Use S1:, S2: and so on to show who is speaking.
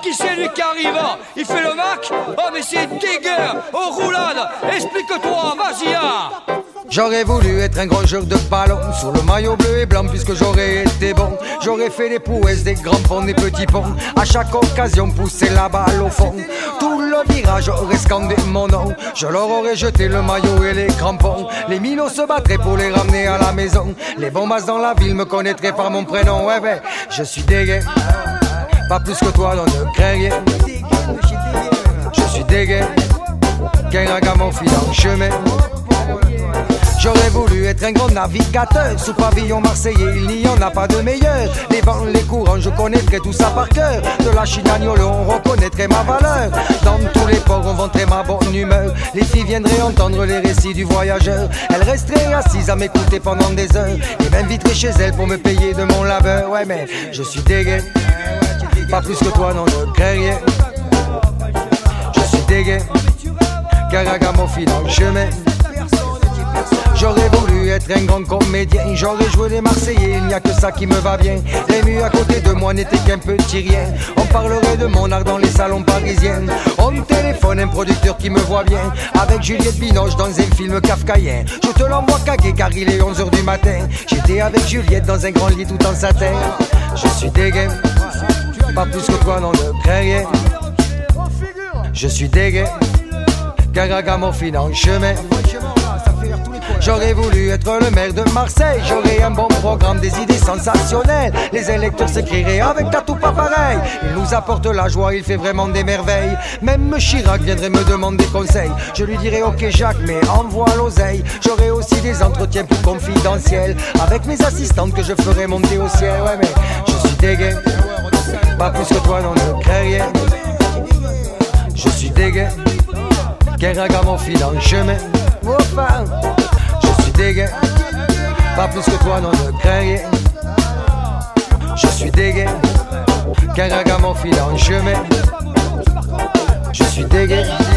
S1: qui c'est lui qui arrive? Il fait le Mac? Oh mais c'est dégueu. Aux roulades. Explique-toi, vas-y hein.
S2: J'aurais voulu être un gros joueur de ballon sous le maillot bleu et blanc puisque j'aurais été bon. J'aurais fait des prouesses, des grands ponts, des petits ponts. À chaque occasion pousser la balle au fond. Tout le virage aurait scandé mon nom. Je leur aurais jeté le maillot et les crampons. Les minots se battraient pour les ramener à la maison. Les bombasses dans la ville me connaîtraient par mon prénom. Ouais ben, je suis dégueu. Pas plus que toi, non ne crains rien. Je suis dégueu. Qu'un ragamuffin file en chemin. J'aurais voulu être un grand navigateur sous pavillon marseillais, il n'y en a pas de meilleur. Les vents, les courants, je connaîtrais tout ça par cœur. De la Chine à Niolo, on reconnaîtrait ma valeur. Dans tous les ports, on vanterait ma bonne humeur. Les filles viendraient entendre les récits du voyageur. Elles resteraient assises à m'écouter pendant des heures et m'inviteraient chez elles pour me payer de mon labeur. Ouais mais je suis dégueu. Pas plus que toi, non ne crains rien. Je suis dégueu. Caragamofi dans le chemin. J'aurais voulu être un grand comédien, j'aurais joué les Marseillais, il n'y a que ça qui me va bien. Les murs à côté de moi n'étaient qu'un petit rien. On parlerait de mon art dans les salons parisiens. On me téléphone un producteur qui me voit bien, avec Juliette Binoche dans un film kafkaïen. Je te l'envoie caguer car il est 11h du matin. J'étais avec Juliette dans un grand lit tout en satin. Je suis dégueu, pas plus que toi, non ne crains rien. Je suis dégueu, Caragamofi en chemin. J'aurais voulu être le maire de Marseille. J'aurais un bon programme, des idées sensationnelles. Les électeurs s'écriraient avec ta tout pas pareil. Il nous apporte la joie, il fait vraiment des merveilles. Même Chirac viendrait me demander conseil. Je lui dirais ok Jacques mais envoie l'oseille. J'aurais aussi des entretiens plus confidentiels avec mes assistantes que je ferais monter au ciel. Ouais mais je suis dégueu. Pas plus que toi, non ne crains rien. Je suis dégueu. Qu'un ragamuffin dans le chemin. Enfin, je suis dégueu. Pas plus que toi, non ne crains rien. Je suis dégueu. Qu'un ragamuffin dans le chemin. Je suis dégueu.